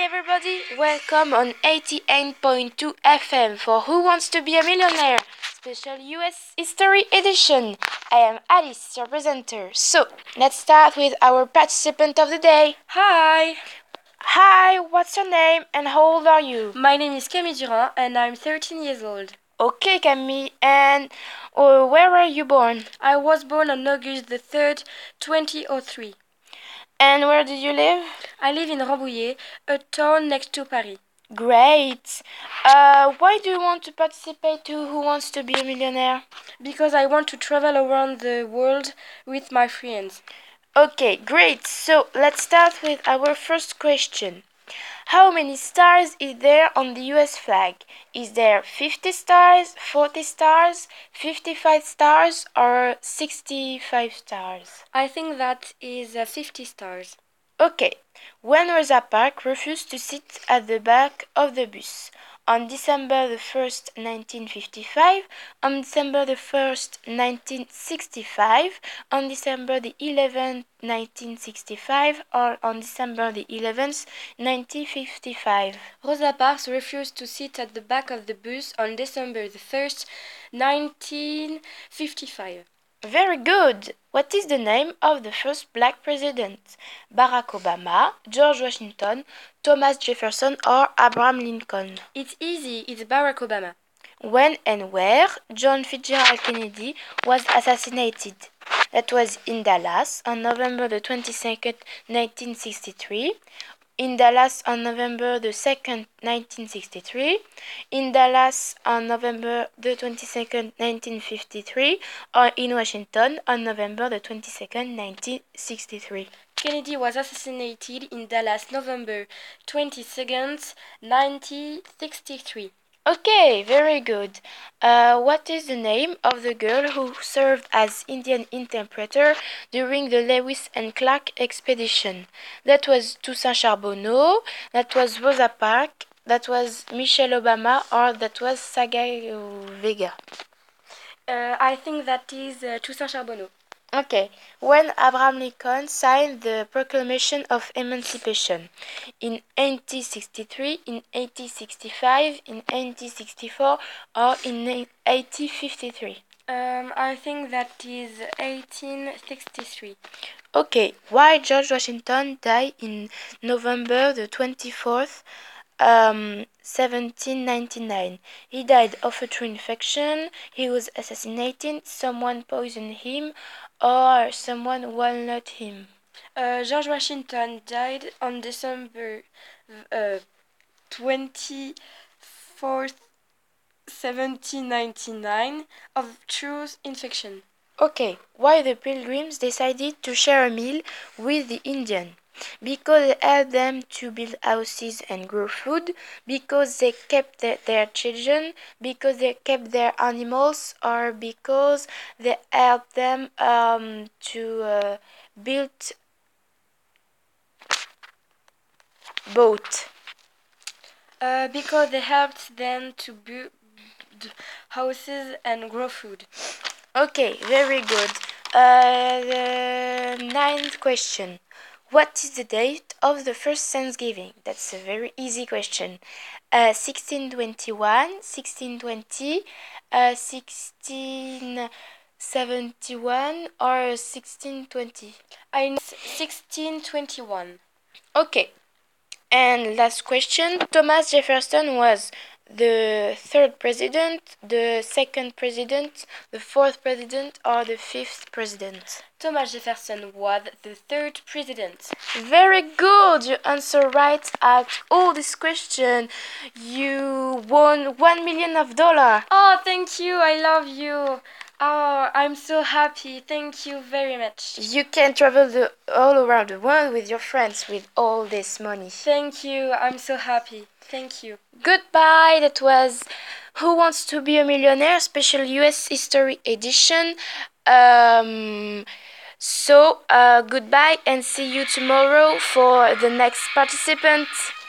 everybody, welcome on 88.2 FM for Who Wants to Be a Millionaire? Special US History Edition. I am Alice, your presenter. So, let's start with our participant of the day. Hi! Hi, what's your name and how old are you? My name is Camille Durand and I'm 13 years old. Okay, Camille, and where were you born? I was born on August the 3rd, 2003. And where did you live? I live in Rambouillet, a town next to Paris. Great. Why do you want to participate to Who Wants to Be a Millionaire? Because I want to travel around the world with my friends. Okay, great. So let's start with our first question. How many stars is there on the US flag? Is there 50 stars, 40 stars, 55 stars, or 65 stars? I think that is 50 stars. Okay. When Rosa Parks refused to sit at the back of the bus? On December the 1st, 1955, on December the 1st, 1965, on December the 11th, 1965, or on December the 11th, 1955. Rosa Parks refused to sit at the back of the bus on December the 1st, 1955. Very good! What is the name of the first black president? Barack Obama, George Washington, Thomas Jefferson, or Abraham Lincoln? It's easy, it's Barack Obama. When and where John Fitzgerald Kennedy was assassinated? That was in Dallas on November the 22nd, 1963. In Dallas on November the 2nd, 1963, in Dallas on November the 22nd, 1953, or in Washington on November the 22nd, 1963. Kennedy was assassinated in Dallas November 22nd, 1963. Okay, very good. What is the name of the girl who served as Indian interpreter during the Lewis and Clark expedition? That was Toussaint Charbonneau, that was Rosa Parks, that was Michelle Obama, or that was Saga Vega? I think that is Toussaint Charbonneau. Okay. When Abraham Lincoln signed the Proclamation of Emancipation? In 1863, in 1865, in 1864, or in 1853? I think that is 1863. Okay. Why George Washington died in November the 24th, 1799. He died of a tree infection, he was assassinated, someone poisoned him, or someone walnut him. George Washington died on December 24th, 1799 of true infection. Okay, why the pilgrims decided to share a meal with the Indian? Because it helped them to build houses and grow food, because they kept their children, because they kept their animals, or because they helped them to build boat. Because they helped them to build houses and grow food. Okay, very good. The ninth question. What is the date of the first Thanksgiving? That's a very easy question. 1621, 1620, 1671, or 1620? I know 1621. Okay. And last question. Thomas Jefferson was the third president, the second president, the fourth president, or the fifth president? Thomas Jefferson was the third president. Very good! You answer right at all these questions. You won $1 million. Oh, thank you. I love you. Oh, I'm so happy. Thank you very much. You can travel all around the world with your friends with all this money. Thank you. I'm so happy. Thank you. Goodbye. That was Who Wants to Be a Millionaire Special US History Edition. Goodbye and see you tomorrow for the next participant.